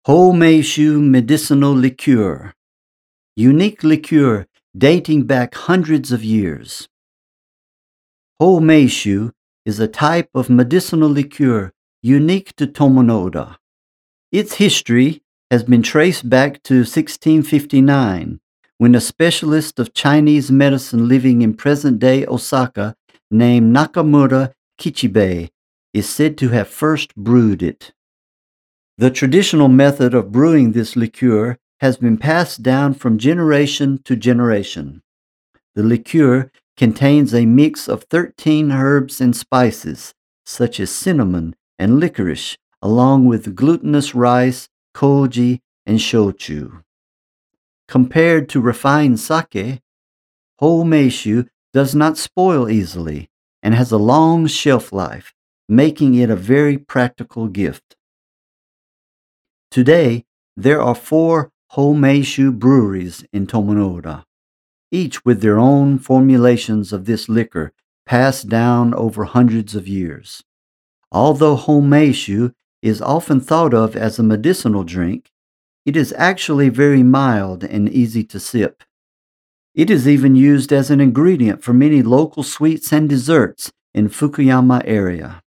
Ho-Meishu medicinal liqueur. Unique liqueur dating back hundreds of years. Ho-Meishu is a type of medicinal liqueur unique to Tomonoda. Its history has been traced back to 1659, when a specialist of Chinese medicine living in present-day Osaka named Nakamura Kichibei is said to have first brewed it. The traditional method of brewing this liqueur has been passed down from generation to generation. The liqueur contains a mix of 13 herbs and spices, such as cinnamon and licorice, along with glutinous rice, koji, and shochu. Compared to refined sake, Ho-Meishu does not spoil easily and has a long shelf life, making it a very practical gift. Today, there are 4 Ho-Meishu breweries in Tomonoda, each with their own formulations of this liquor passed down over hundreds of years. Although Ho-Meishu is often thought of as a medicinal drink, it is actually very mild and easy to sip. It is even used as an ingredient for many local sweets and desserts in Fukuyama area.